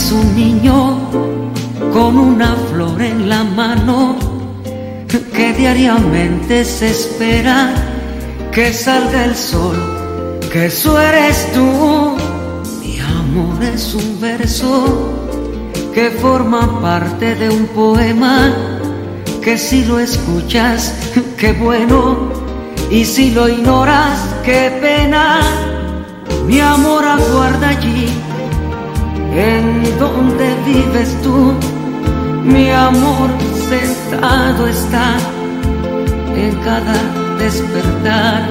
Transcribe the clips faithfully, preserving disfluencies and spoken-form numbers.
es un niño con una flor en la mano que diariamente se espera que salga el sol, que eso eres tú. Mi amor es un verso que forma parte de un poema, que si lo escuchas, qué bueno, y si lo ignoras, qué pena. Mi amor aguarda allí, en donde vives tú. Mi amor sentado está en cada despertar.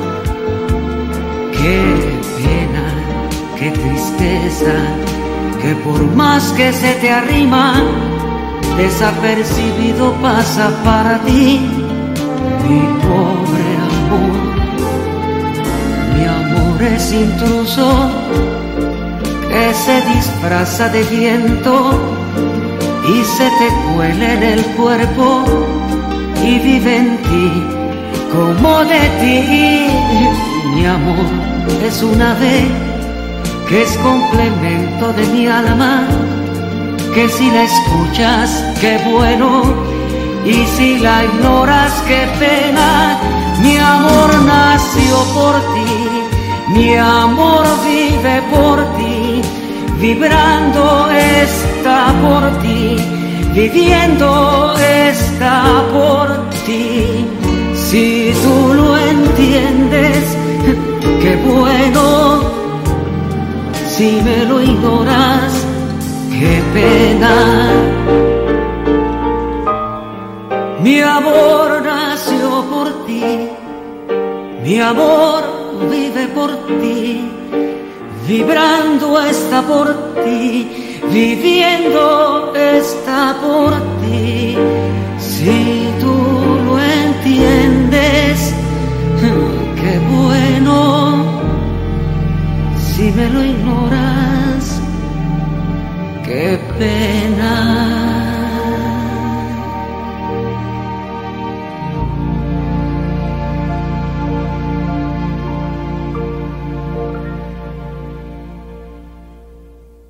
Qué pena, qué tristeza, que por más que se te arrima, desapercibido pasa para ti. Mi pobre amor, mi amor es intruso que se disfraza de viento y se te cuela en el cuerpo y vive en ti como de ti. Mi amor es un ave que es complemento de mi alma, que si la escuchas, qué bueno, y si la ignoras, qué pena. Mi amor nació por ti, mi amor vive por ti, vibrando está por ti, viviendo está por ti. Si tú lo entiendes, qué bueno, si me lo ignoras, qué pena. Mi amor nació por ti, mi amor vive por ti, vibrando está por ti, viviendo está por ti. Si tú lo entiendes, qué bueno, si me lo ignoras, qué pena.